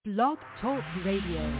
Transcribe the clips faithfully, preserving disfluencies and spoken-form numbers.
Blog Talk Radio.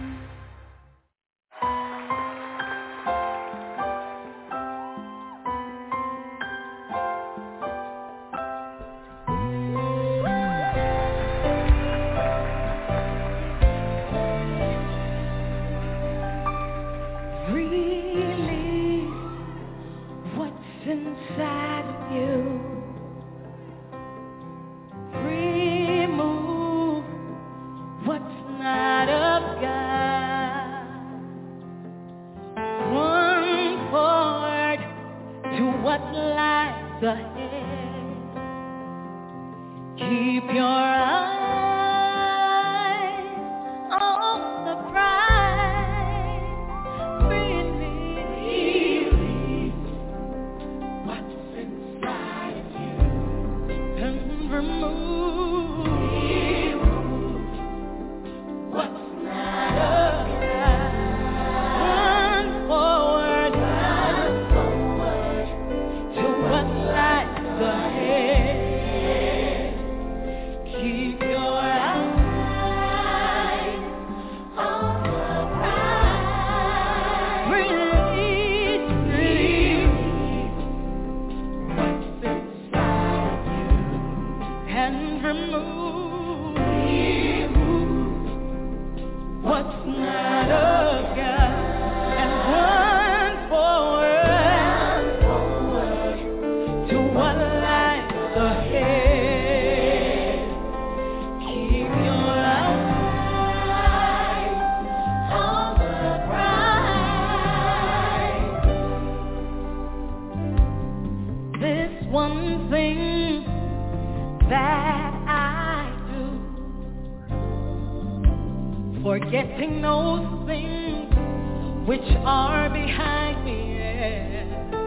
Forgetting those things which are behind me, yeah,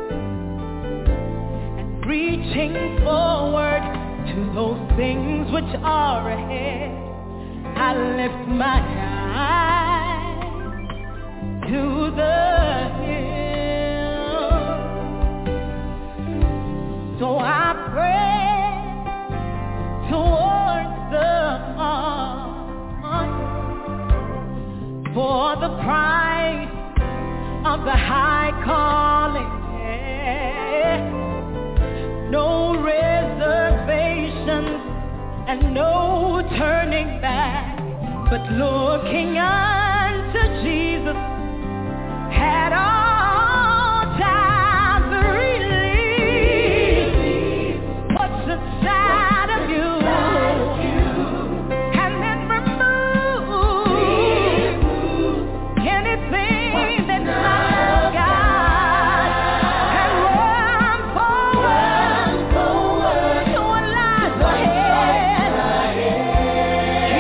and reaching forward to those things which are ahead. I lift my eyes to the hill, so I pray towards the mark for the prize of the high calling, yeah. No reservations and no turning back, but looking unto Jesus at all times. Release what's inside of you.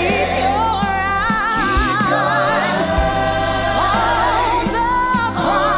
Oh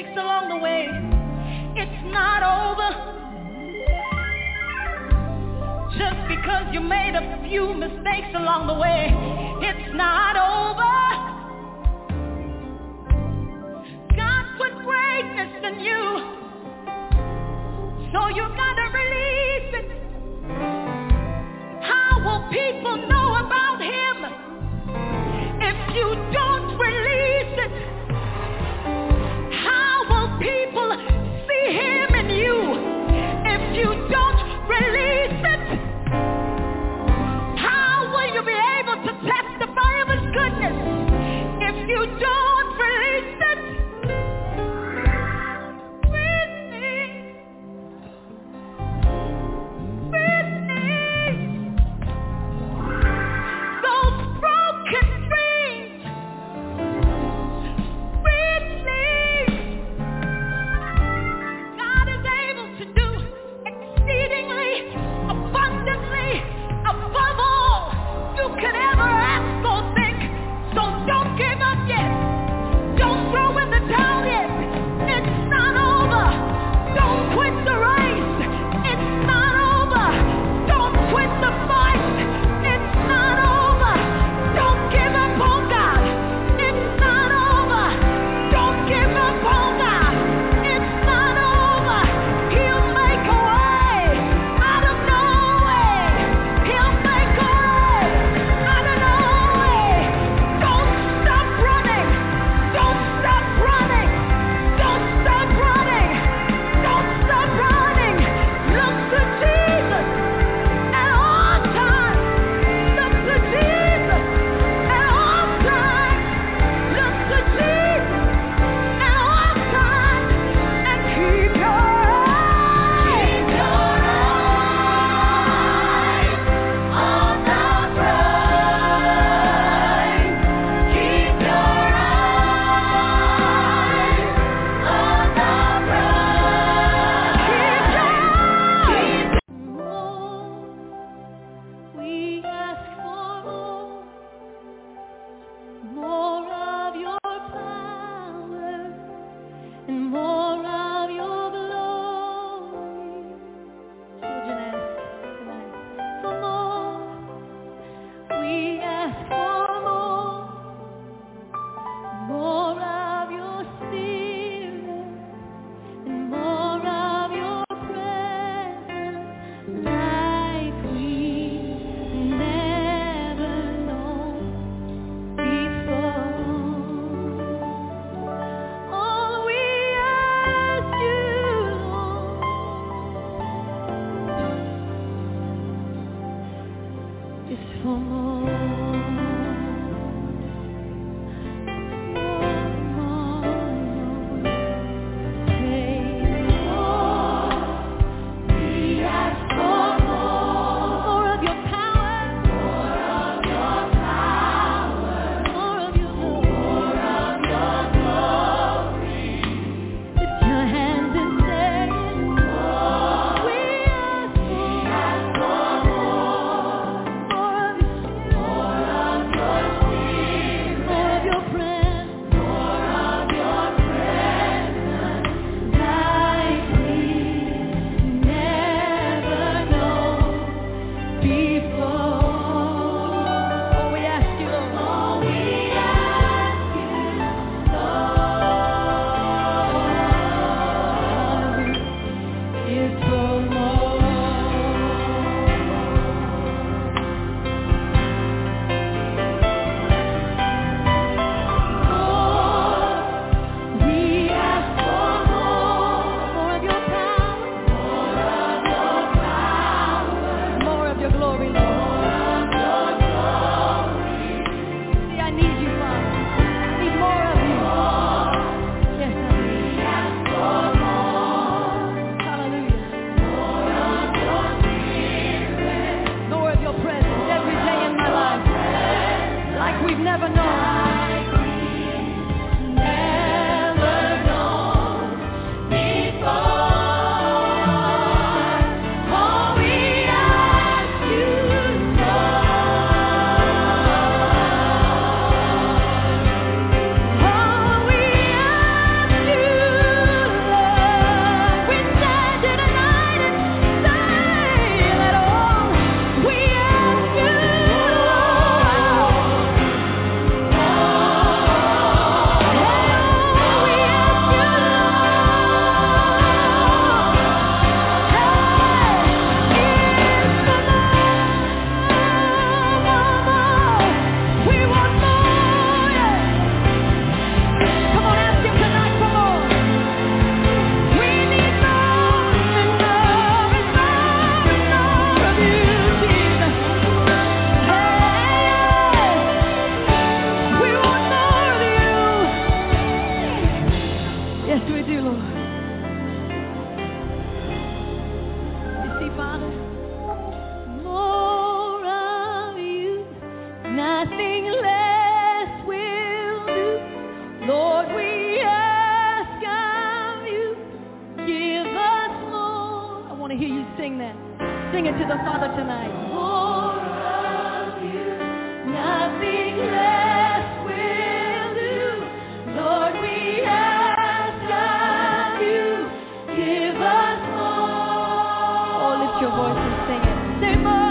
mistakes along the way. It's not over. Just because you made a few mistakes along the way, it's not over. God put greatness in you, so you gotta release it. How will people know about him if you don't release it? How will people see him in you if you don't release it? How will you be able to testify of his goodness if you don't release it? sing that. Sing it to the Father tonight. More of you, nothing less will do. Lord, we ask of you, give us more. Oh, lift your voice and sing it. Say more.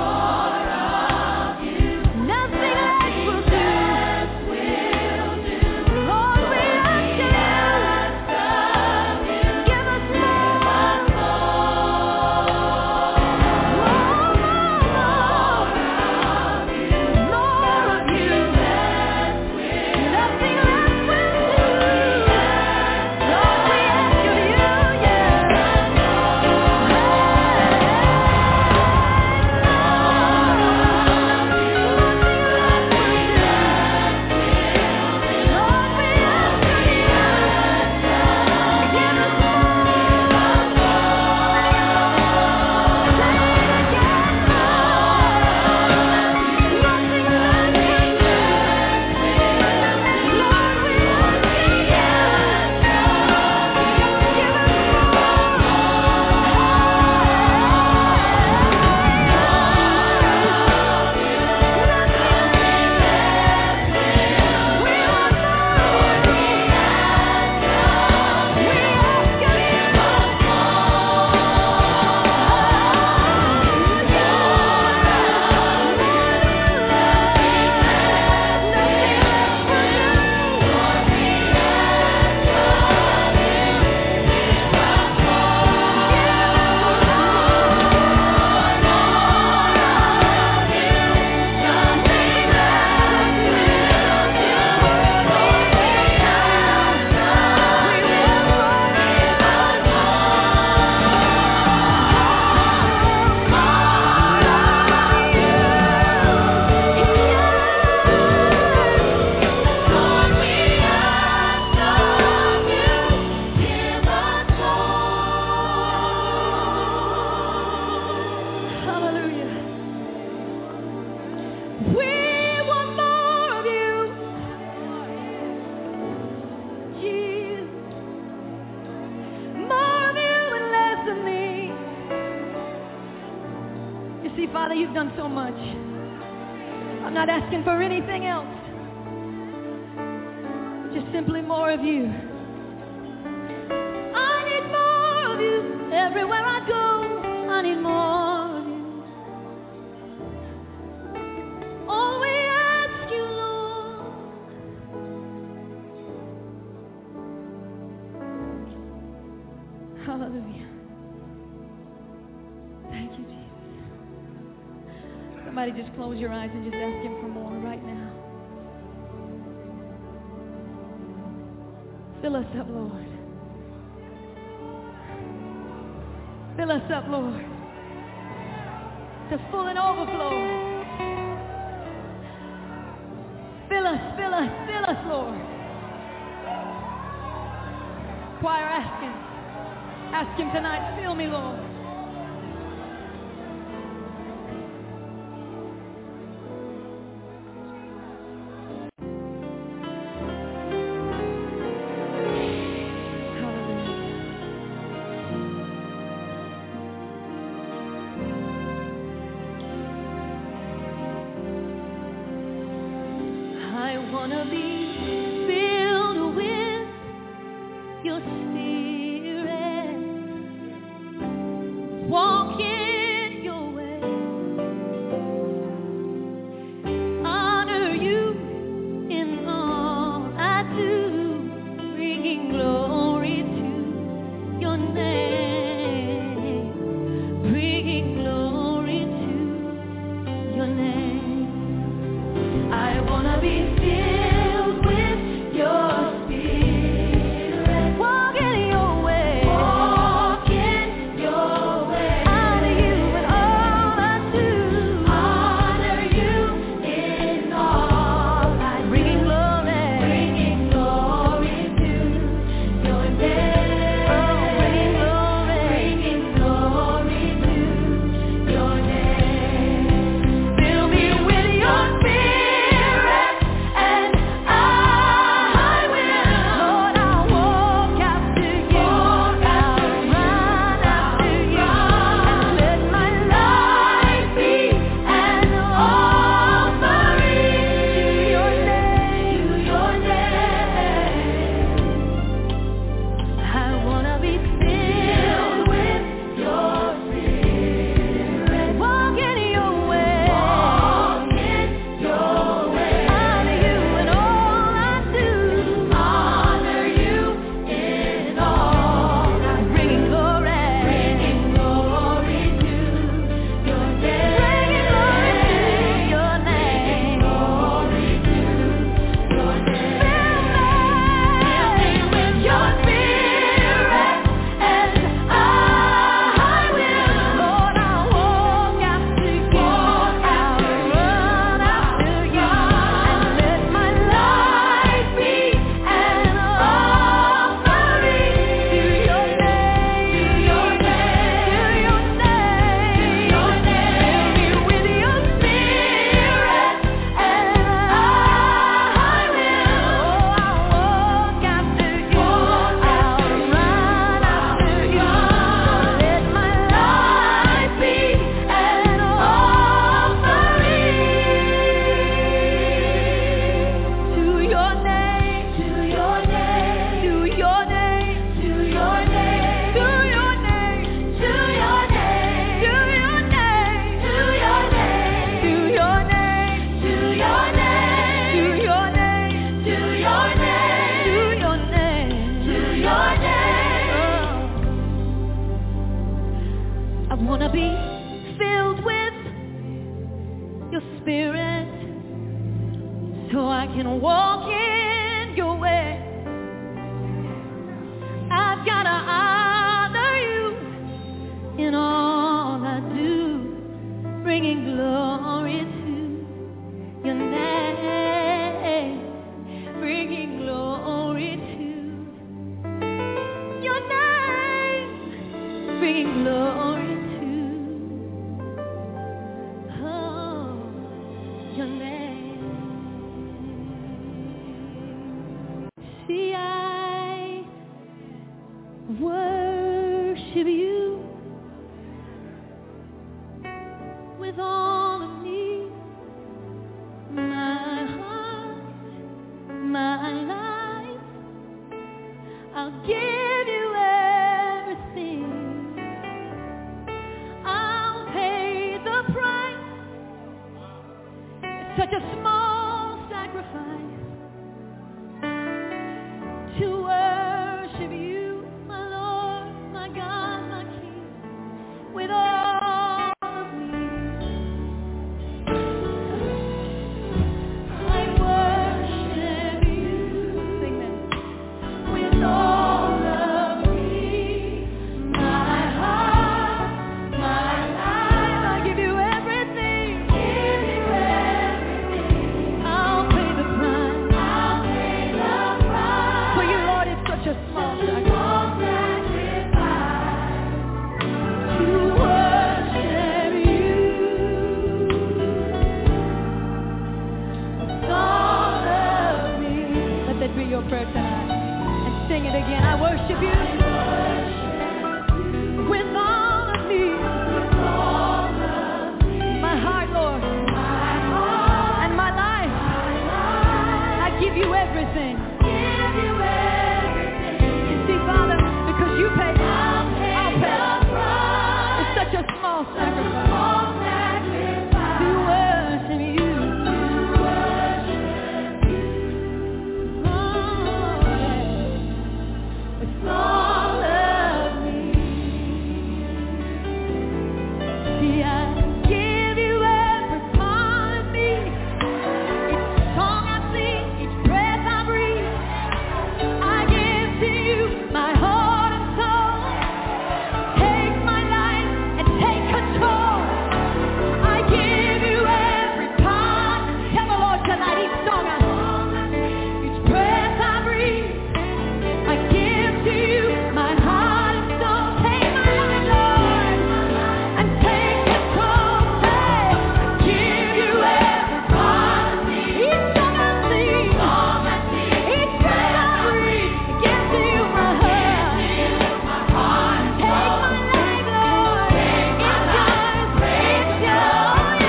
Just close your eyes and just ask him for more right now. Fill us up, Lord. Fill us up, Lord, to full and overflow. Fill us, fill us, fill us, Lord. Choir, ask him. Ask him tonight, fill me, Lord. I wanna be filled I want to be filled with your spirit so I can walk in your way. I've got to honor you in all I do, bringing glory to your name, bringing glory to your name, bringing glory to oh, your name. See, I worship you with all of me, my heart, my life. I'll give you everything. I'll pay the price. It's such a small sacrifice to worship you, my Lord, my God, my King, with all of me. I worship you. Sing that. With all of me, my heart, my life. I give you everything. Give you everything. I'll pay the price. I'll pay the price. For you, Lord, it's such a small sacrifice to worship you. With all of me. Let that be your prayer tonight. And sing it again. I worship you. With all of me. My heart, Lord. And my life. I give you everything. You see, Father, because you paid, I'll pay. It's such a small sacrifice to worship you. Oh, yeah. With all of me. See, I give you every part of me. Each song I sing, each breath I breathe. I give to you my heart and soul. Take my life and take control. I give you every part. Tell the Lord tonight, each song I sing, each breath I breathe. I give to you my heart and soul. Take my life, Lord, and take control. Say, I give you every part of me. Each song I sing, each breath I breathe. I give to you my heart. Take my life, Lord. It's yours, it's yours.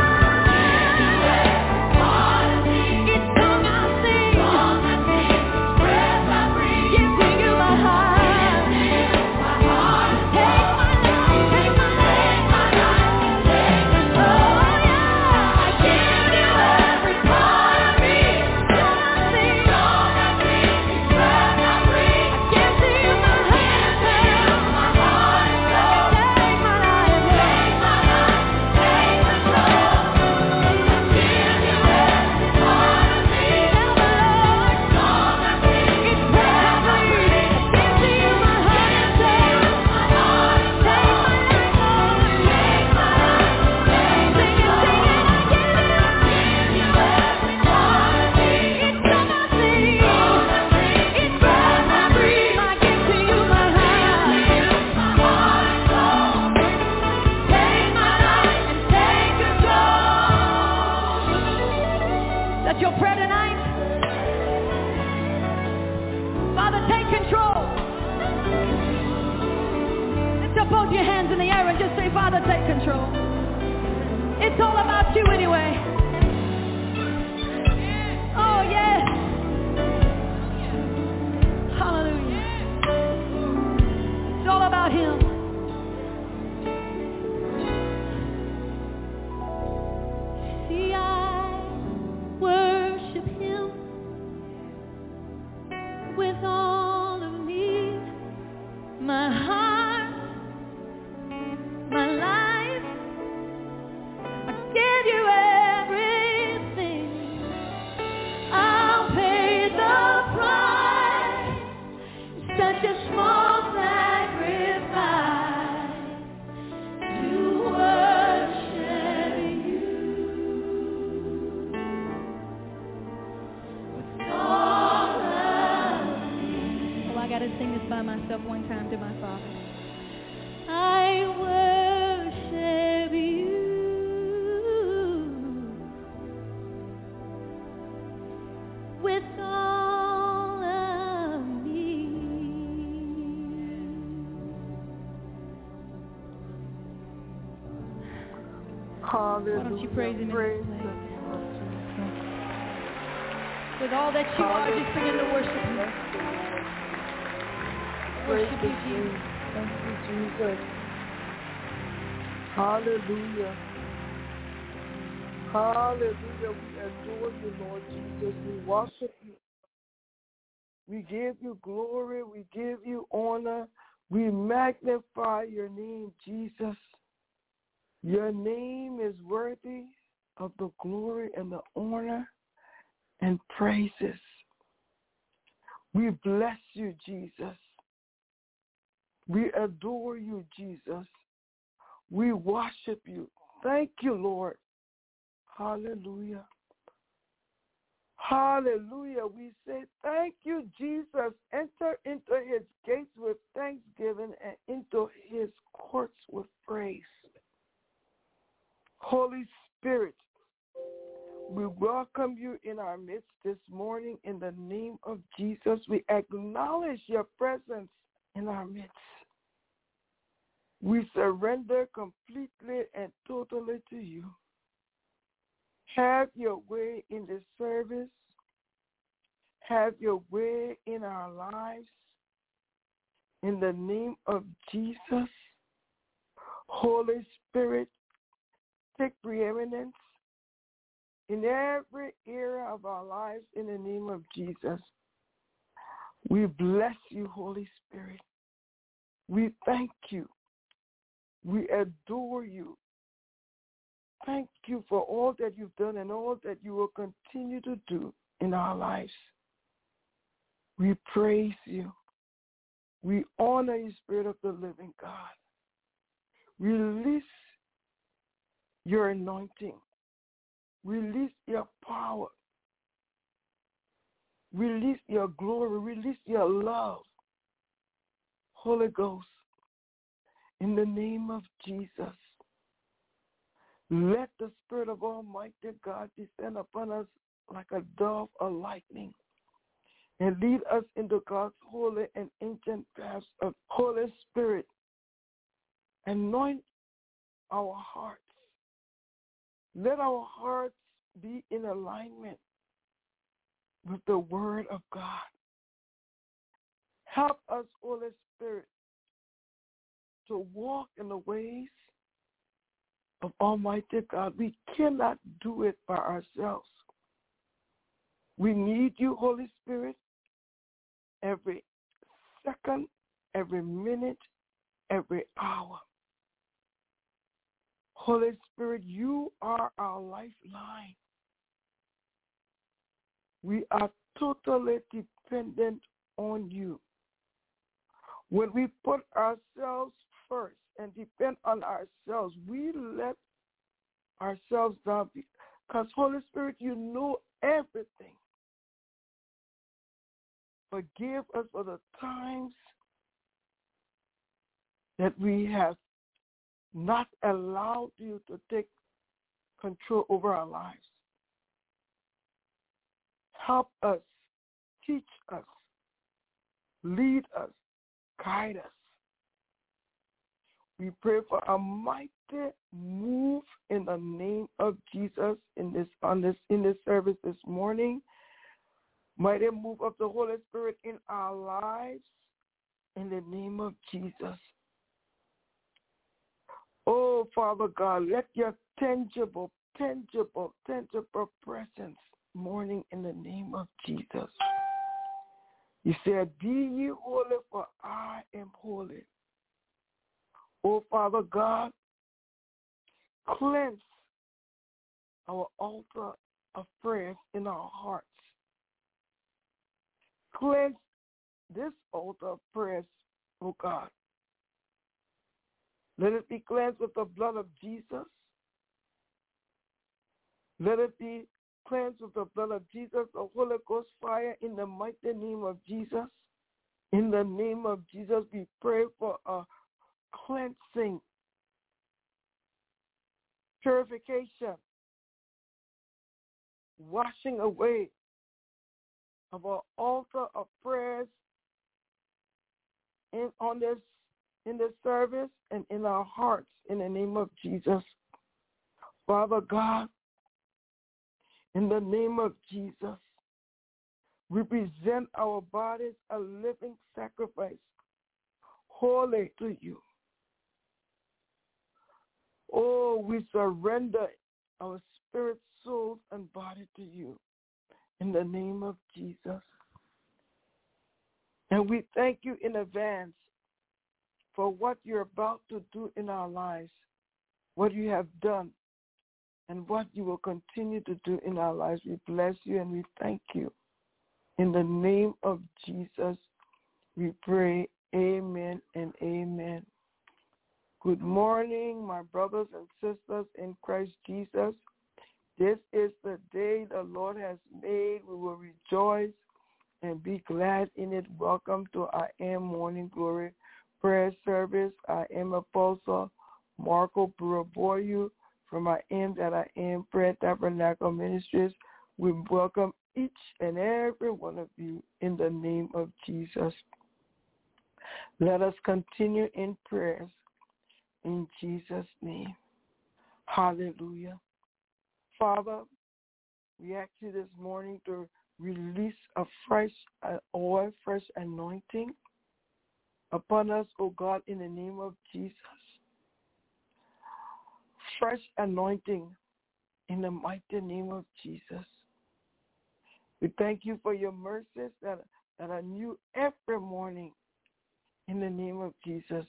Each song I sing, breath I breathe. Give to you my heart. Take my life, take my life, take control. I give you every part of me. Song I sing, breath I breathe. I give to you my heart. Take my life, take my life, take control. I give you every part of me. Tell the Lord, song I sing, each breath I breathe. I give to you my heart and soul. Take my life, Lord, take my life, sing it, sing it. I give you every part of me. Each song I sing, each breath I breathe. I give to you my heart, take my life and take control. That's your prayer tonight. Father, take control. Lift up both your hands in the air and just say, Father, take control. It's all about you anyway. Oh, yes. Hallelujah. It's all about him. See, I worship him with all of me, my heart, Hallelujah. Why don't you praise him in Praise this the place? name of Jesus. With all that you are, just begin to worship him. Worship you, Jesus. Thank you, Jesus. Hallelujah. Hallelujah. We adore you, Lord Jesus. We worship you. We give you glory. We give you honor. We magnify your name, Jesus. Your name is worthy of the glory and the honor and praises. We bless you, Jesus. We adore you, Jesus. We worship you. Thank you, Lord. Hallelujah. Hallelujah. We say thank you, Jesus. Enter into his gates with thanksgiving and into his courts with praise. Holy Spirit, we welcome you in our midst this morning in the name of Jesus. We acknowledge your presence in our midst. We surrender completely and totally to you. Have your way in this service. Have your way in our lives. In the name of Jesus, Holy Spirit, take preeminence in every area of our lives in the name of Jesus. We bless you, Holy Spirit. We thank you. We adore you. Thank you for all that you've done and all that you will continue to do in our lives. We praise you. We honor you, Spirit of the living God. Release your anointing. Release your power. Release your glory. Release your love. Holy Ghost, in the name of Jesus, let the Spirit of Almighty God descend upon us like a dove of lightning and lead us into God's holy and ancient paths of Holy Spirit. Anoint our hearts. Let our hearts be in alignment with the Word of God. Help us, Holy Spirit, to walk in the ways of Almighty God. We cannot do it by ourselves. We need you, Holy Spirit, every second, every minute, every hour. Holy Spirit, you are our lifeline. We are totally dependent on you. When we put ourselves first and depend on ourselves, we let ourselves down because, Holy Spirit, you know everything. Forgive us for the times that we have not allowed you to take control over our lives. Help us, teach us, lead us, guide us. We pray for a mighty move in the name of Jesus in this on this in this service this morning. Mighty move of the Holy Spirit in our lives in the name of Jesus. Oh, Father God, let your tangible, tangible, tangible presence morning in the name of Jesus. You said, be ye holy, for I am holy. Oh, Father God, cleanse our altar of prayers in our hearts. Cleanse this altar of prayers, oh God. Let it be cleansed with the blood of Jesus. Let it be cleansed with the blood of Jesus, the Holy Ghost fire in the mighty name of Jesus. In the name of Jesus, we pray for a cleansing, purification, washing away of our altar of prayers in on this in this service and in our hearts in the name of Jesus. Father God, in the name of Jesus, we present our bodies a living sacrifice, holy to you. Oh, we surrender our spirit, soul, and body to you in the name of Jesus. And we thank you in advance for what you're about to do in our lives, what you have done, and what you will continue to do in our lives. We bless you and we thank you. In the name of Jesus, we pray, amen and amen. Good morning, my brothers and sisters in Christ Jesus. This is the day the Lord has made. We will rejoice and be glad in it. Welcome to I Am Morning Glory Prayer Service. I am Apostle Marco Buraboyu from I Am That I Am Prayer Tabernacle Ministries. We welcome each and every one of you in the name of Jesus. Let us continue in prayers in Jesus' name. Hallelujah. Father, we ask you this morning to release a fresh oil, fresh anointing upon us, O God, in the name of Jesus. Fresh anointing in the mighty name of Jesus. We thank you for your mercies that, that are new every morning in the name of Jesus.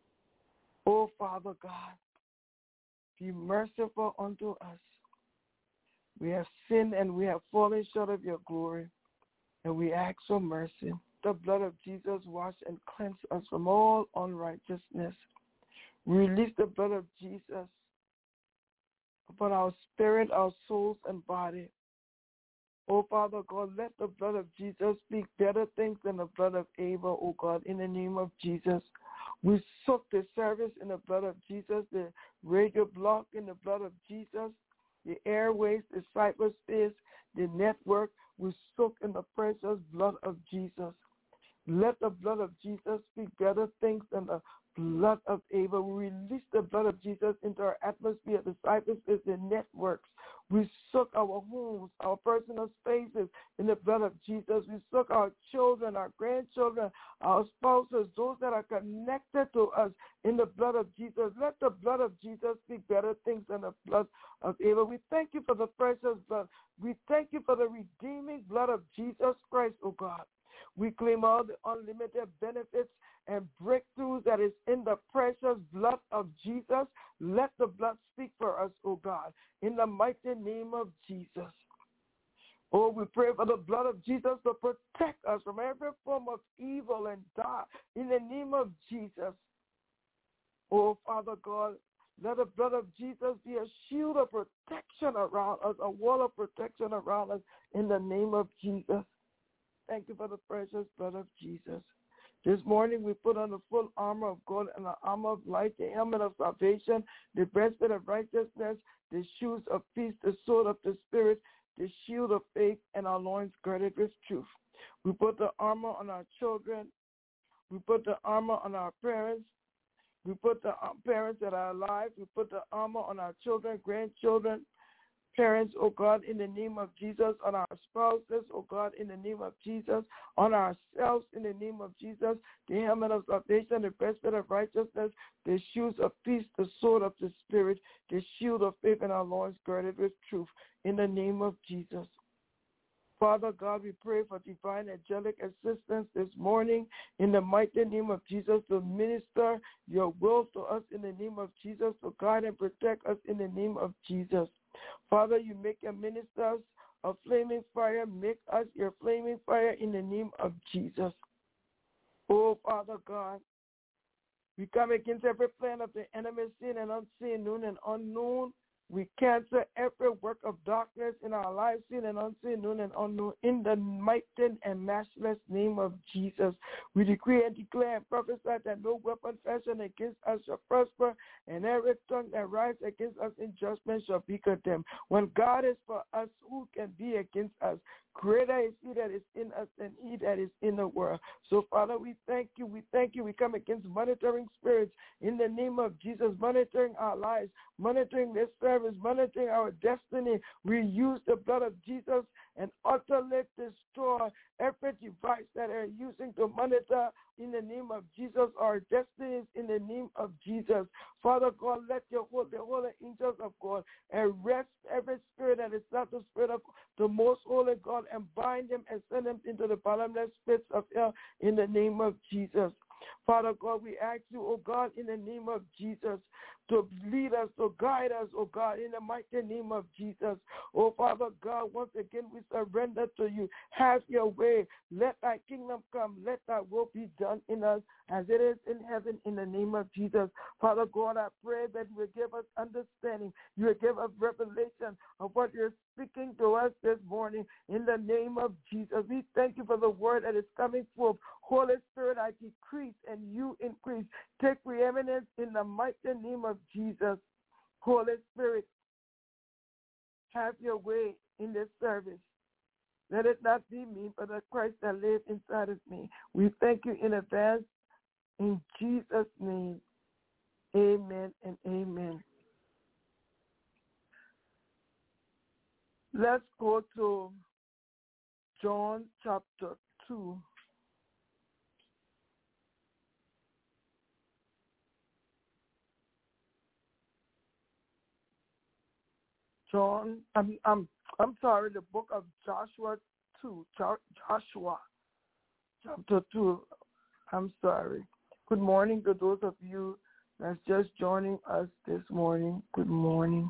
Oh, Father God, be merciful unto us. We have sinned and we have fallen short of your glory, and we ask for mercy. The blood of Jesus wash and cleanse us from all unrighteousness. We release the blood of Jesus upon our spirit, our souls, and body. Oh, Father God, let the blood of Jesus speak better things than the blood of Abel, oh God, in the name of Jesus. We soak the service in the blood of Jesus, the radio block in the blood of Jesus, the airways, the cyberspace, the network. We soak in the precious blood of Jesus. Let the blood of Jesus speak better things than the blood of Abel. We release the blood of Jesus into our atmosphere, the cyberspace, the networks. We soak our homes, our personal spaces in the blood of Jesus. We soak our children, our grandchildren, our spouses, those that are connected to us in the blood of Jesus. Let the blood of Jesus speak better things than the blood of Abel. We thank you for the precious blood. We thank you for the redeeming blood of Jesus Christ, oh God. We claim all the unlimited benefits and breakthroughs that is in the precious blood of Jesus. Let the blood speak for us, oh God, in the mighty name of Jesus. Oh, we pray for the blood of Jesus to protect us from every form of evil and dark in the name of Jesus. Oh, Father God, let the blood of Jesus be a shield of protection around us, a wall of protection around us in the name of Jesus. Thank you for the precious blood of Jesus. This morning we put on the full armor of God and the armor of light, the helmet of salvation, the breastplate of righteousness, the shoes of peace, the sword of the Spirit, the shield of faith, and our loins girded with truth. We put the armor on our children. We put the armor on our parents. We put the parents that are alive. We put the armor on our children, grandchildren, parents, oh God, in the name of Jesus, on our spouses, oh God, in the name of Jesus, on ourselves, in the name of Jesus, the helmet of salvation, the breastplate of righteousness, the shoes of peace, the sword of the Spirit, the shield of faith, and our loins girded with truth, in the name of Jesus. Father God, we pray for divine angelic assistance this morning in the mighty name of Jesus to minister your will to us in the name of Jesus, to guide and protect us in the name of Jesus. Father, you make your ministers a flaming fire. Make us your flaming fire in the name of Jesus. Oh, Father God, we come against every plan of the enemy, seen and unseen, known and unknown. We cancel every work of darkness in our lives, seen and unseen, known and unknown, in the mighty and matchless name of Jesus. We decree and declare and prophesy that no weapon fashioned against us shall prosper, and every tongue that rises against us in judgment shall be condemned. When God is for us, who can be against us? Greater is he that is in us than he that is in the world. So, Father, we thank you. We thank you. We come against monitoring spirits in the name of Jesus, monitoring our lives, monitoring this service, monitoring our destiny. We use the blood of Jesus and utterly destroy every device that are using to monitor in the name of Jesus our destinies in the name of Jesus. Father God, let your whole, the holy angels of God arrest every spirit that is not the spirit of the most holy God and bind them and send them into the bottomless pits of hell in the name of Jesus. Father God, we ask you, oh God, in the name of Jesus, to lead us, to guide us, oh God, in the mighty name of Jesus. Oh Father God, once again we surrender to you. Have your way. Let thy kingdom come. Let thy will be done in us as it is in heaven in the name of Jesus. Father God, I pray that you will give us understanding. You will give us revelation of what you're speaking to us this morning in the name of Jesus. We thank you for the word that is coming forth. Holy Spirit, I decrease and you increase. Take preeminence in the mighty name of Jesus. Holy Spirit, have your way in this service. Let it not be me, but the Christ that lives inside of me. We thank you in advance. In Jesus' name, amen and amen. Let's go to John chapter two. John, I'm, I'm, I'm sorry, the book of Joshua two, Joshua chapter two. I'm sorry. Good morning to those of you that's just joining us this morning. Good morning.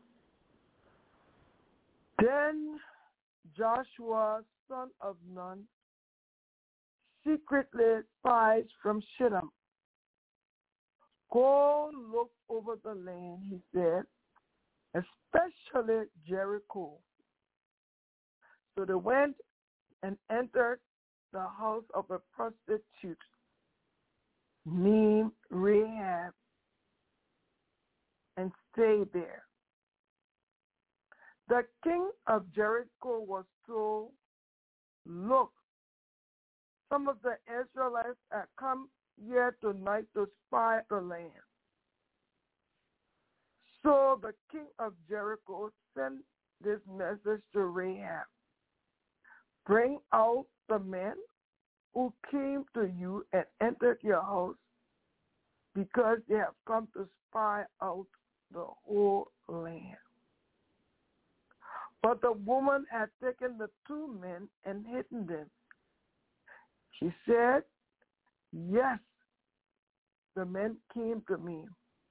Then Joshua, son of Nun, secretly spies from Shittim. Go look over the land, he said, especially Jericho. So they went and entered the house of a prostitute named Rahab and stayed there. The king of Jericho was told, look, some of the Israelites have come here tonight to spy the land. So the king of Jericho sent this message to Rahab. Bring out the men who came to you and entered your house, because they have come to spy out the whole land. But the woman had taken the two men and hidden them. She said, yes, the men came to me,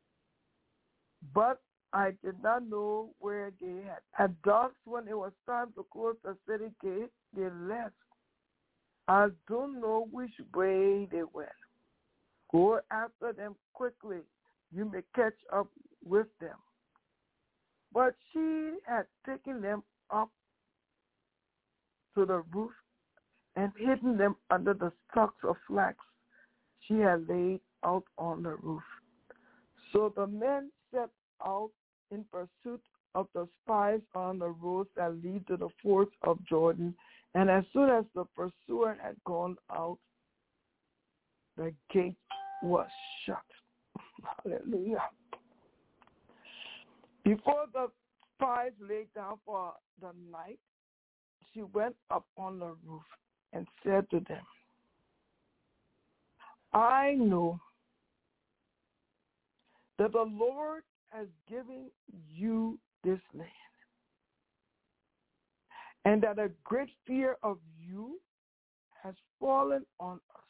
but I did not know where they had. At dusk, when it was time to close the city gate, they left. I don't know which way they went. Go after them quickly. You may catch up with them. But she had taken them up to the roof and hidden them under the stalks of flax she had laid out on the roof. So the men set out in pursuit of the spies on the roads that lead to the fords of Jordan. And as soon as the pursuer had gone out, the gate was shut. Hallelujah. Before the spies lay down for the night, she went up on the roof and said to them, I know that the Lord has given you this land, and that a great fear of you has fallen on us,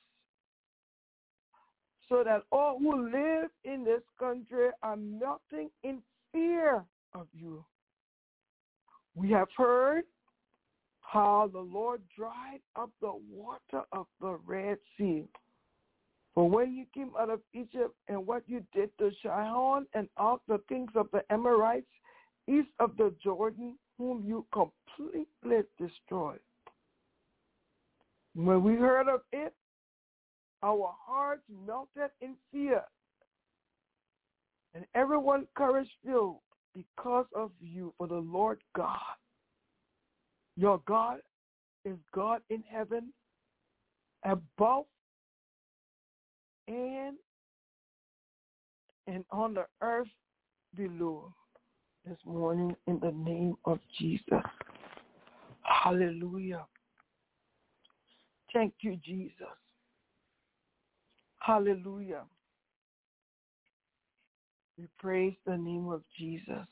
so that all who live in this country are melting in fear of you. We have heard how the Lord dried up the water of the Red Sea. For when you came out of Egypt and what you did to Sihon and all the kings of the Amorites east of the Jordan, whom you completely destroyed. When we heard of it, our hearts melted in fear, and everyone courage filled because of you, for the Lord God, your God, is God in heaven, above and and on the earth below. This morning, in the name of Jesus. Hallelujah. Thank you, Jesus. Hallelujah. We praise the name of Jesus.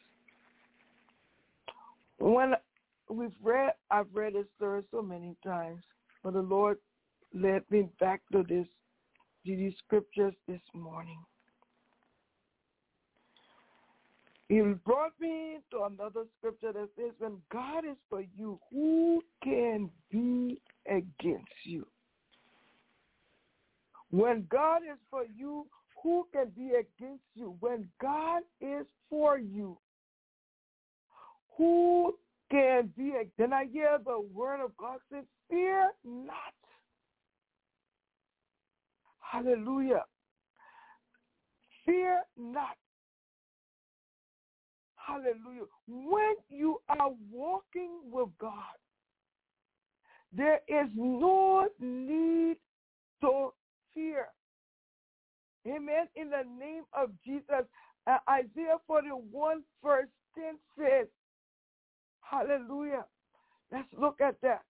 When we've read, I've read this story so many times, but the Lord led me back to this, to these scriptures this morning. He brought me to another scripture that says, when God is for you, who can be against you? When God is for you, who can be against you? When God is for you, who can be against you? Then I hear the word of God say, fear not. Hallelujah. Fear not. Hallelujah. When you are walking with God, there is no need to fear. Amen. In the name of Jesus, uh, Isaiah forty-one verse ten says, hallelujah. Let's look at that.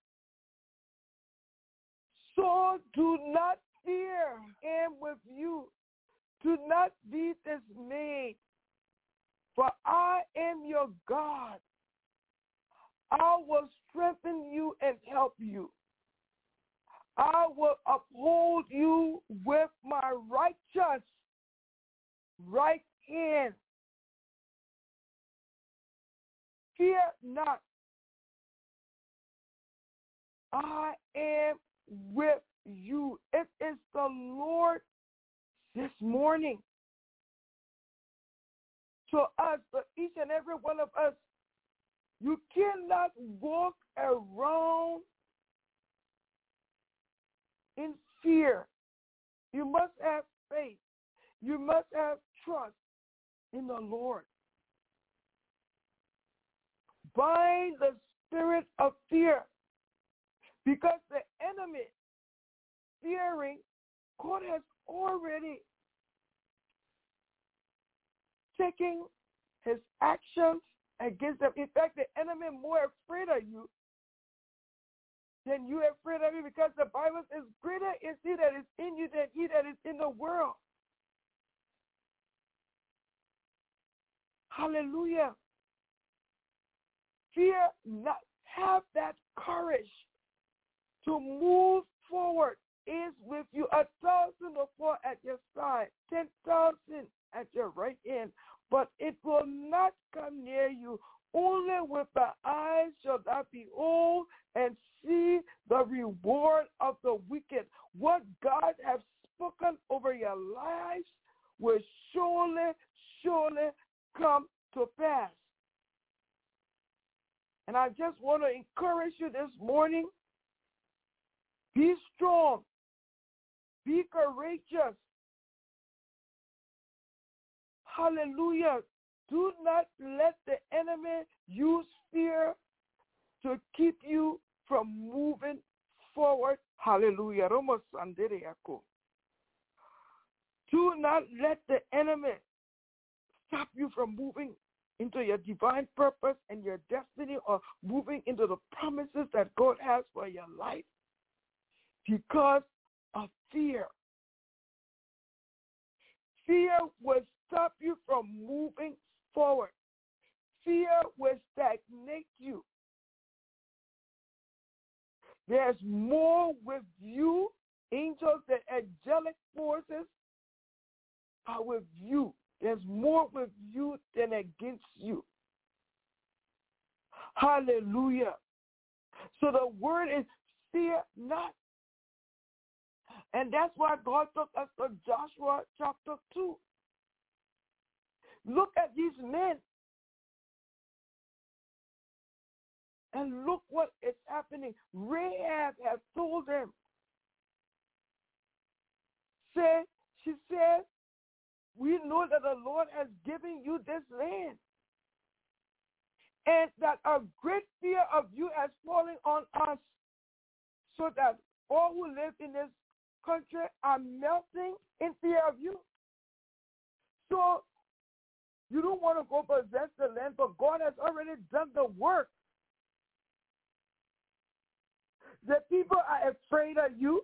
So do not fear. I am with you. Do not be dismayed. For I am your God. I will strengthen you and help you. I will uphold you with my righteous right hand. Fear not. I am with you. It is the Lord this morning. To us, to each and every one of us, you cannot walk around in fear. You must have faith. You must have trust in the Lord. Bind the spirit of fear, because the enemy, fearing, God has already taking his actions against them. In fact, the enemy is more afraid of you than you are afraid of him, because the Bible says, greater is he that is in you than he that is in the world. Hallelujah. Fear not. Have that courage to move forward. Is with you. A thousand will fall at your side, ten thousand at your right hand, but it will not come near you. Only with the eyes shall thou behold and see the reward of the wicked. What God has spoken over your lives will surely, surely come to pass. And I just want to encourage you this morning, be strong, be courageous. Hallelujah. Do not let the enemy use fear to keep you from moving forward. Hallelujah. Do not let the enemy stop you from moving into your divine purpose and your destiny, or moving into the promises that God has for your life because of fear. Fear will stop you from moving forward. Fear will stagnate you. There's more with you. Angels and angelic forces are with you. There's more with you than against you. Hallelujah. So the word is fear not. And that's why God took us to Joshua chapter two. Look at these men. And look what is happening. Rahab has told them. Say, she said, we know that the Lord has given you this land, and that a great fear of you has fallen on us, so that all who live in this country are melting in fear of you. So you don't want to go possess the land, but God has already done the work. The people are afraid of you.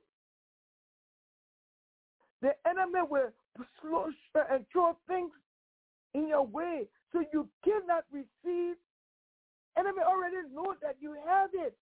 The enemy will slow and throw things in your way, so you cannot receive. Enemy already knows that you have it.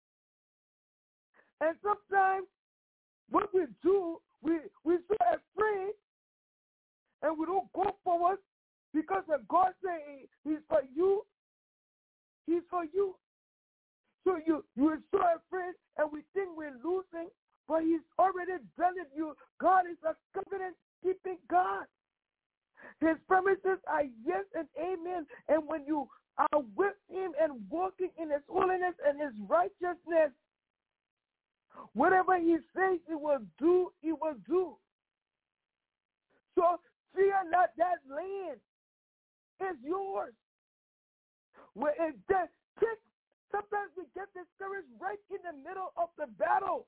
And sometimes what we do, we, we're so afraid and we don't go forward, because when God says he's for you, he's for you. So you, you're so afraid and we think we're losing, but he's already done it. You, God is a covenant-keeping God. His promises are yes and amen. And when you are with him and walking in his holiness and his righteousness, whatever he says he will do, he will do. So fear not, that land is yours. Where it's dead. Sometimes we get discouraged right in the middle of the battle.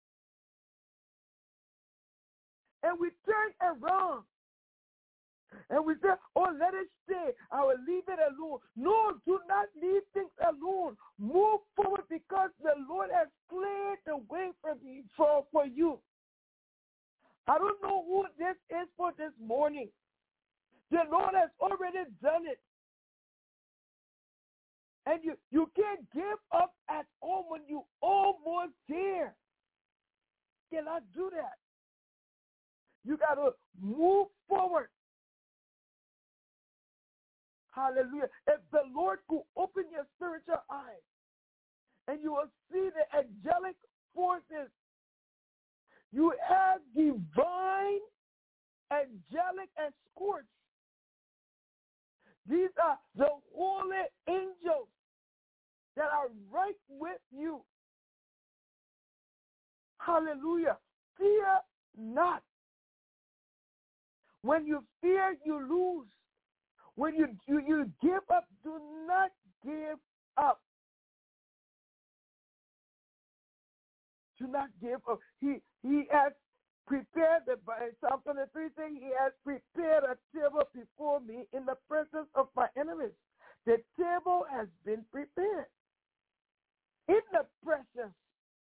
And we turn around. And we say, oh, let it stay. I will leave it alone. No, do not leave things alone. Move forward, because the Lord has cleared the way for, me, for, for you. I don't know who this is for this morning. The Lord has already done it. And you, you can't give up at all when you almost there. You cannot do that. You got to move forward. Hallelujah. If the Lord could open your spiritual eyes and you will see the angelic forces, you have divine, angelic escorts. These are the holy angels that are right with you. Hallelujah. Fear not. When you fear, you lose. When you, you, you give up, do not give up. Do not give up. He, he has prepared, the Psalm twenty-three says, he has prepared a table before me in the presence of my enemies. The table has been prepared. In the presence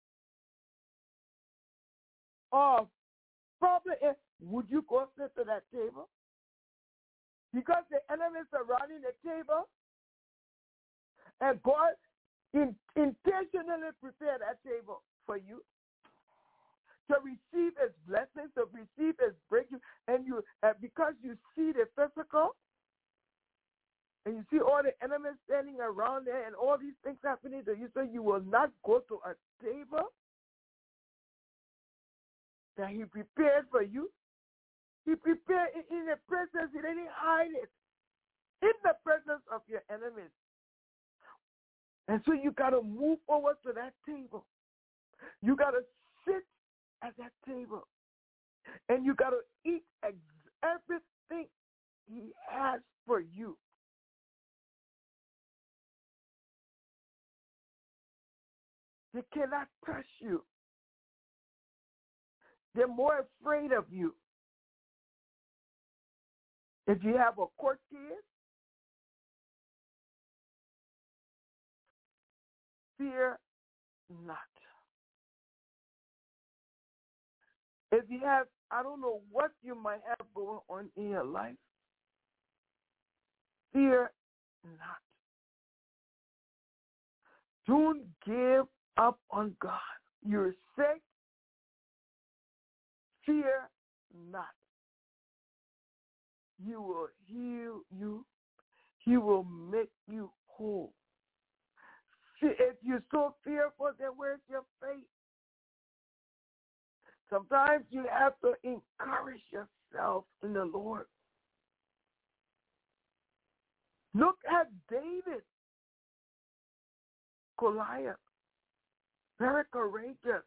of, probably, would you go sit to that table? Because the enemies are surrounding the table, and God in, intentionally prepared that table for you to receive his blessings, to receive his breakthrough, and you, uh, because you see the physical, and you see all the enemies standing around there, and all these things happening to you, so you will not go to a table that he prepared for you. He prepared it in the presence. He didn't hide it. In the presence of your enemies. And so you got to move forward to that table. You got to sit at that table. And you got to eat ex- everything he has for you. They cannot touch you. They're more afraid of you. If you have a court case, fear not. If you have, I don't know what you might have going on in your life, fear not. Don't give up on God. You're sick, fear not. He will heal you. He will make you whole. See, if you're so fearful, then where's your faith? Sometimes you have to encourage yourself in the Lord. Look at David. Goliath. Very courageous.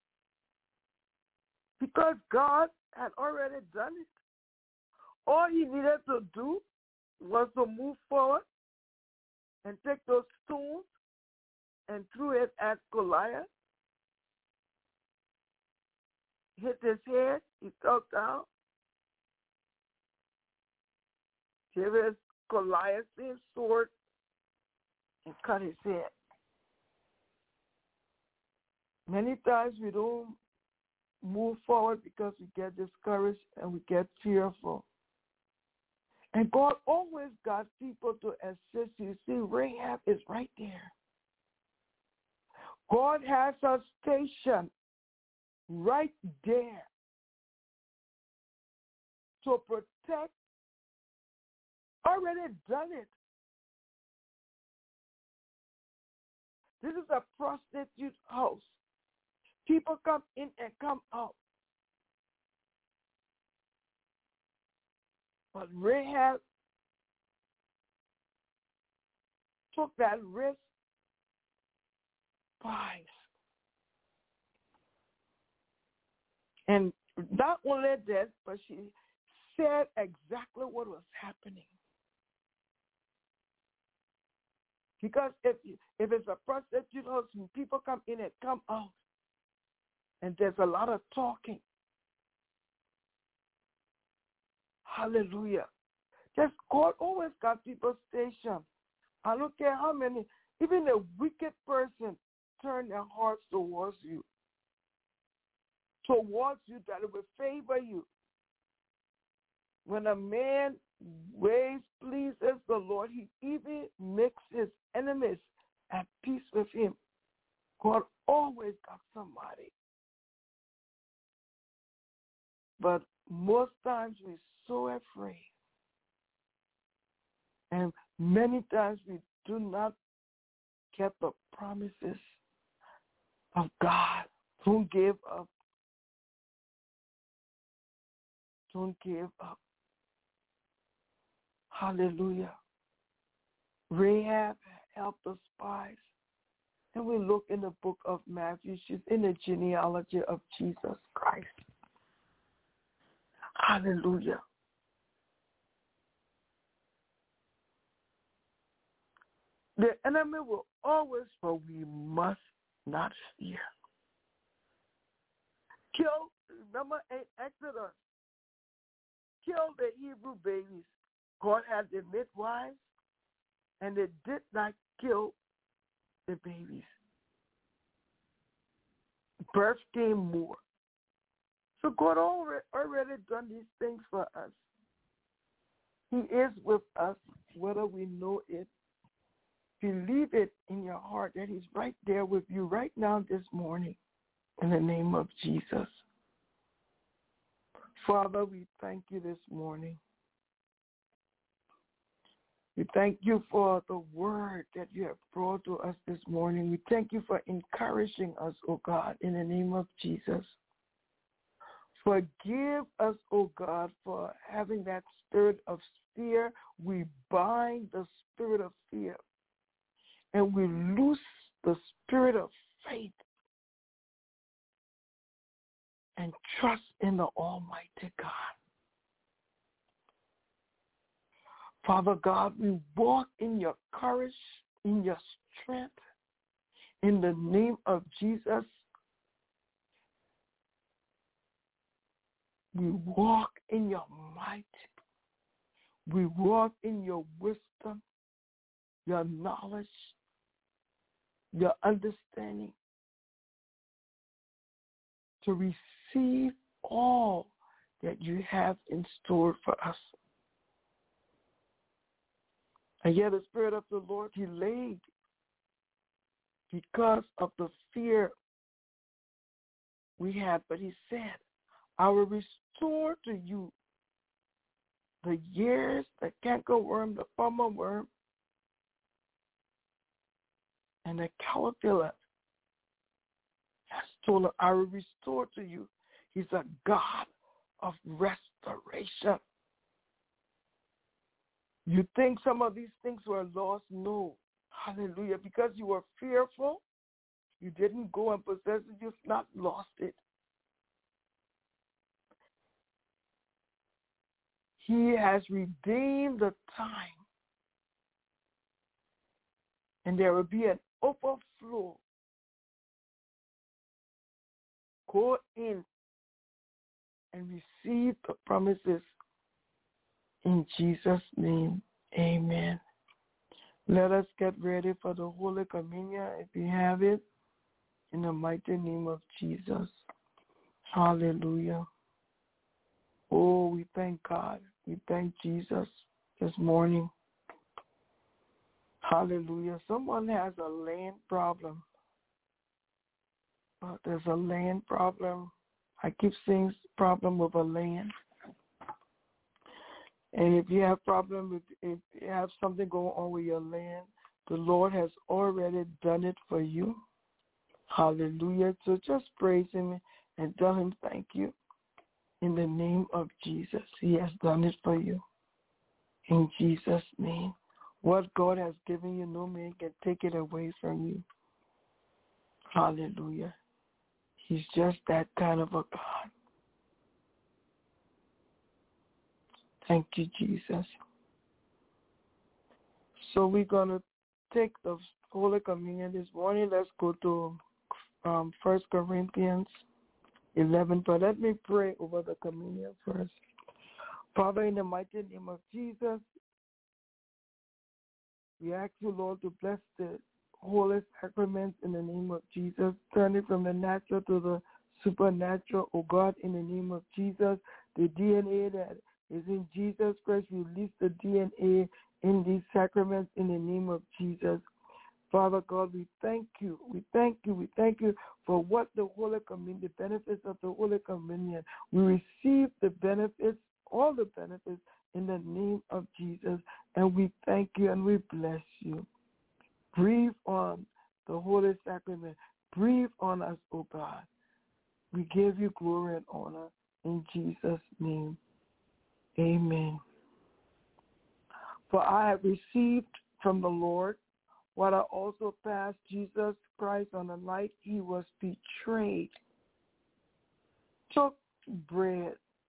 Because God had already done it. All he needed to do was to move forward and take those stones and threw it at Goliath. Hit his head, he fell down. Gave his Goliath his sword and cut his head. Many times we don't move forward because we get discouraged and we get fearful. And God always got people to assist you. See, Rahab is right there. God has a station right there to protect. Already done it. This is a prostitute house. People come in and come out. But Rahab took that risk twice. And not only that, but she said exactly what was happening. Because if if it's a prostitute house, people come in and come out. And there's a lot of talking. Hallelujah. Just God always got people stationed. I don't care how many, even a wicked person turn their hearts towards you. Towards you, that it will favor you. When a man ways pleases the Lord, he even makes his enemies at peace with him. God always got somebody. But most times we're so afraid. And many times we do not get the promises of God. Don't give up. Don't give up. Hallelujah. Rahab helped the spies. And we look in the book of Matthew. She's in the genealogy of Jesus Christ. Hallelujah. The enemy will always, but we must not fear. Kill, remember in Exodus, kill the Hebrew babies. God had the midwives, and they did not kill the babies. Birth came more. So God already, already done these things for us. He is with us, whether we know it. Believe it in your heart that he's right there with you right now this morning in the name of Jesus. Father, we thank you this morning. We thank you for the word that you have brought to us this morning. We thank you for encouraging us, oh God, in the name of Jesus. Forgive us, oh God, for having that spirit of fear. We bind the spirit of fear, and we loose the spirit of faith and trust in the Almighty God. Father God, we walk in your courage, in your strength, in the name of Jesus. We walk in your might. We walk in your wisdom, your knowledge, your understanding to receive all that you have in store for us. And yet the Spirit of the Lord delayed because of the fear we had. But he said, I will restore to you the years, the cankerworm, the palmer worm, and the caterpillar has stolen. I will restore to you. He's a God of restoration. You think some of these things were lost? No. Hallelujah. Because you were fearful, you didn't go and possess it, you've not lost it. He has redeemed the time. And there will be an overflow. Go in and receive the promises. In Jesus' name, amen. Let us get ready for the Holy Communion if you have it. In the mighty name of Jesus. Hallelujah. Oh, we thank God. We thank Jesus this morning. Hallelujah. Someone has a land problem. Uh, there's a land problem. I keep seeing problem with a land. And if you have problem with, if you have something going on with your land, the Lord has already done it for you. Hallelujah. So just praise him and tell him thank you. In the name of Jesus, he has done it for you. In Jesus' name. What God has given you, no man can take it away from you. Hallelujah. He's just that kind of a God. Thank you, Jesus. So we're going to take the Holy Communion this morning. Let's go to um, First Corinthians eleven. But let me pray over the communion first. Father, in the mighty name of Jesus, we ask you, Lord, to bless the holy sacraments in the name of Jesus. Turn it from the natural to the supernatural, oh God, in the name of Jesus. The D N A that is in Jesus Christ, release the D N A in these sacraments in the name of Jesus. Father God, we thank you. We thank you. We thank you for what the Holy Communion, the benefits of the Holy Communion. We receive the benefits, all the benefits in the name of Jesus. And we thank you and we bless you. Breathe on the Holy Sacrament. Breathe on us, O God. We give you glory and honor in Jesus' name. Amen. For I have received from the Lord what I also passed. Jesus Christ on the night he was betrayed, took bread,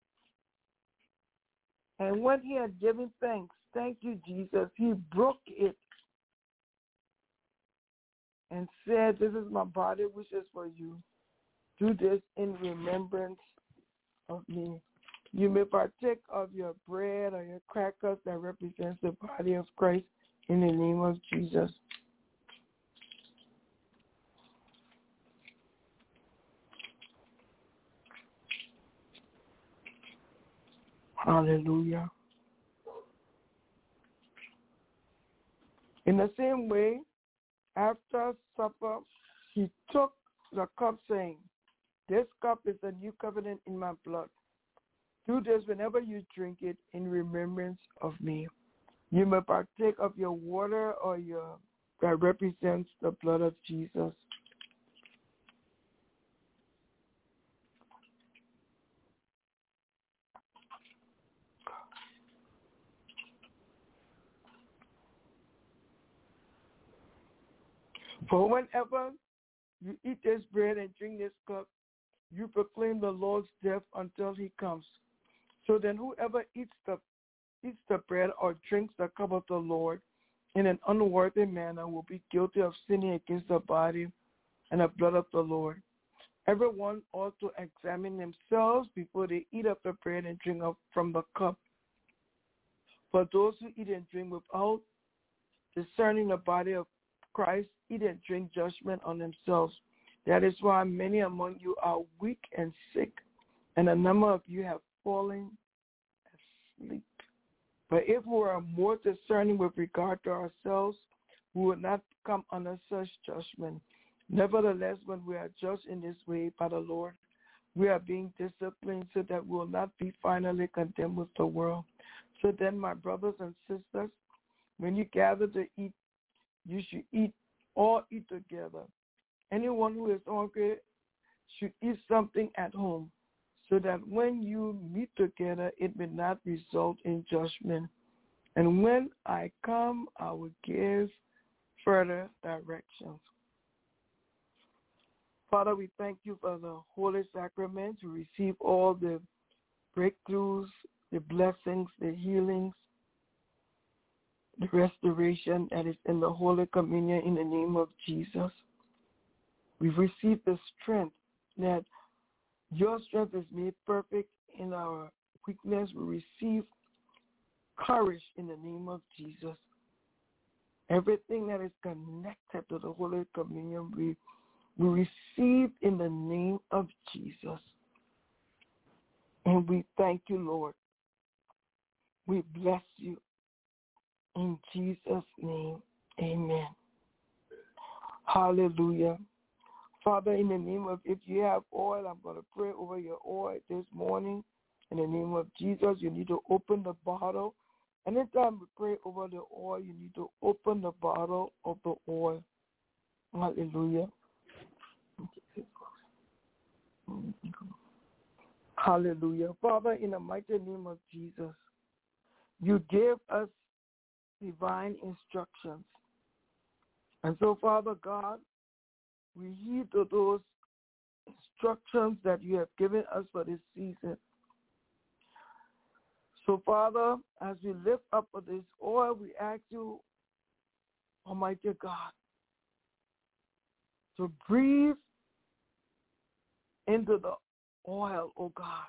and when he had given thanks, thank you, Jesus, he broke it and said, this is my body which is for you. Do this in remembrance of me. You may partake of your bread or your crackers that represents the body of Christ in the name of Jesus. Hallelujah. In the same way, after supper, he took the cup saying, this cup is the new covenant in my blood. Do this whenever you drink it in remembrance of me. You may partake of your water or your that represents the blood of Jesus. For whenever you eat this bread and drink this cup, you proclaim the Lord's death until he comes. So then whoever eats the eats the bread or drinks the cup of the Lord in an unworthy manner will be guilty of sinning against the body and the blood of the Lord. Everyone ought to examine themselves before they eat of the bread and drink of, from the cup. For those who eat and drink without discerning the body of Christ, eat and drink judgment on themselves. That is why many among you are weak and sick, and a number of you have fallen asleep. But if we were more discerning with regard to ourselves, we would not come under such judgment. Nevertheless, when we are judged in this way by the Lord, we are being disciplined so that we will not be finally condemned with the world. So then, my brothers and sisters, when you gather to eat, you should eat, all eat together. Anyone who is hungry should eat something at home, so that when you meet together, it may not result in judgment. And when I come, I will give further directions. Father, we thank you for the Holy Sacraments. We receive all the breakthroughs, the blessings, the healings, the restoration that is in the Holy Communion in the name of Jesus. We've received the strength that your strength is made perfect in our weakness. We receive courage in the name of Jesus. Everything that is connected to the Holy Communion, we, we receive in the name of Jesus. And we thank you, Lord. We bless you. In Jesus' name, amen. Hallelujah. Father, in the name of, if you have oil, I'm going to pray over your oil this morning. In the name of Jesus, you need to open the bottle. Anytime we pray over the oil, you need to open the bottle of the oil. Hallelujah. Hallelujah. Father, in the mighty name of Jesus, you gave us divine instructions. And so, Father God, we heed to those instructions that you have given us for this season. So, Father, as we lift up this oil, we ask you, Almighty God, to breathe into the oil, oh God,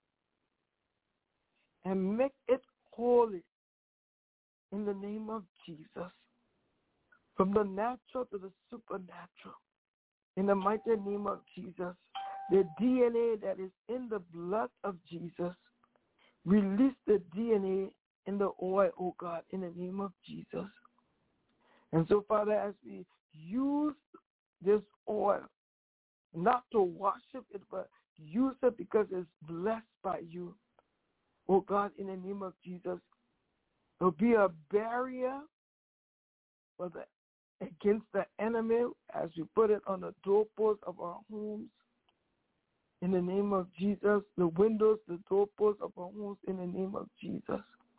and make it holy in the name of Jesus, from the natural to the supernatural. In the mighty name of Jesus, the D N A that is in the blood of Jesus, release the D N A in the oil, oh God, in the name of Jesus. And so, Father, as we use this oil, not to worship it, but use it because it's blessed by you, oh God, in the name of Jesus, it'll be a barrier for the against the enemy as we put it on the doorposts of our homes. In the name of Jesus, the windows, the doorposts of our homes, in the name of Jesus.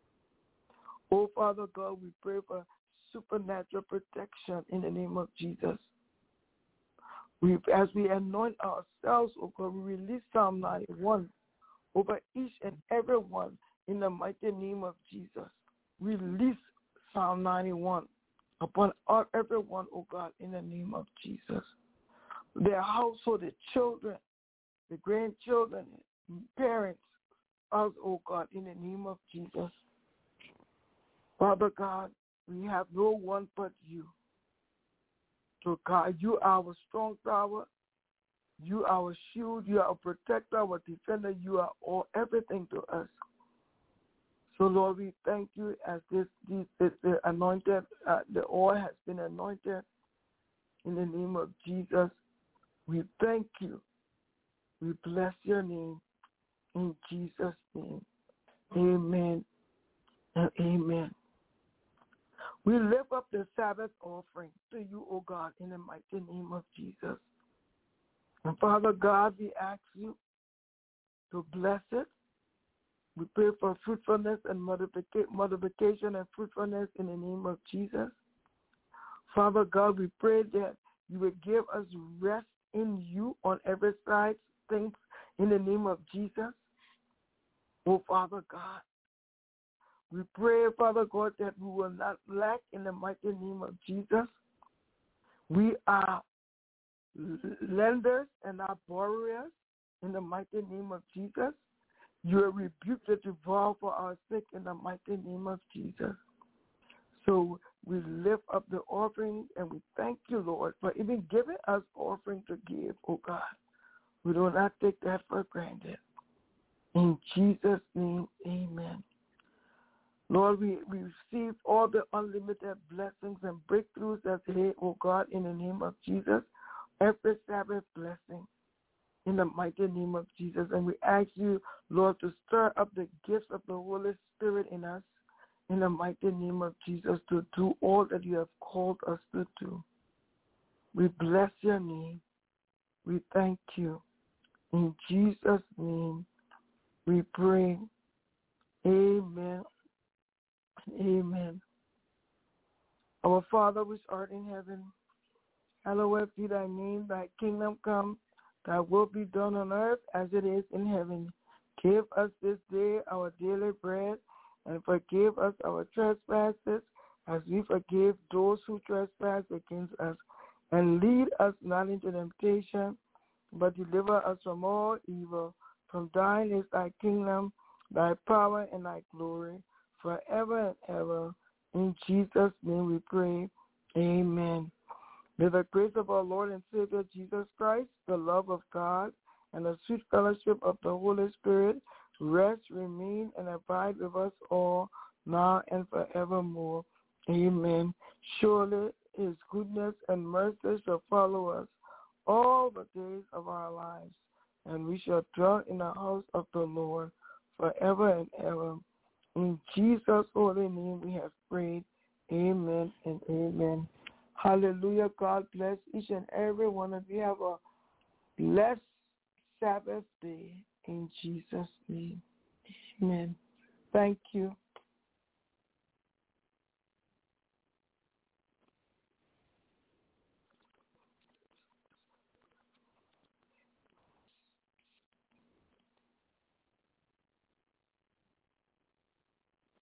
Oh, Father God, we pray for supernatural protection in the name of Jesus. We, as we anoint ourselves, oh God, we release Psalm ninety-one over each and every one in the mighty name of Jesus. Release Psalm ninety-one upon all, everyone, oh God, in the name of Jesus. Their household, their children, the grandchildren, parents, us, oh God, in the name of Jesus. Father God, we have no one but you. So God, you are our strong tower. You are our shield. You are our protector, our defender. You are all everything to us. So Lord, we thank you as this, this, this the anointed, uh, the oil has been anointed in the name of Jesus. We thank you. We bless your name in Jesus' name. Amen and amen. We lift up the Sabbath offering to you, O God, in the mighty name of Jesus. And Father God, we ask you to bless it. We pray for fruitfulness and multiplication and fruitfulness in the name of Jesus. Father God, we pray that you would give us rest in you on every side, things in the name of Jesus. Oh, Father God, we pray, Father God, that we will not lack in the mighty name of Jesus. We are lenders and not borrowers in the mighty name of Jesus. You will rebuke the devourer for our sake in the mighty name of Jesus. So we lift up the offering and we thank you, Lord, for even giving us offering to give, oh God. We do not take that for granted. In Jesus' name, amen. Lord, we, we receive all the unlimited blessings and breakthroughs that's here, oh God, in the name of Jesus. Every Sabbath blessing in the mighty name of Jesus. And we ask you, Lord, to stir up the gifts of the Holy Spirit in us in the mighty name of Jesus to do all that you have called us to do. We bless your name. We thank you. In Jesus' name we pray. Amen. Amen. Our Father which art in heaven, hallowed be thy name, thy kingdom come, thy will be done on earth as it is in heaven. Give us this day our daily bread, and forgive us our trespasses, as we forgive those who trespass against us. And lead us not into temptation, but deliver us from all evil. From thine is thy kingdom, thy power, and thy glory, forever and ever. In Jesus' name we pray. Amen. May the grace of our Lord and Savior Jesus Christ, the love of God, and the sweet fellowship of the Holy Spirit rest, remain, and abide with us all, now and forevermore. Amen. Surely his goodness and mercy shall follow us all the days of our lives, and we shall dwell in the house of the Lord forever and ever. In Jesus' holy name we have prayed. Amen and amen. Hallelujah. God bless each and every one of you. Have a blessed Sabbath day in Jesus' name. Amen. Thank you.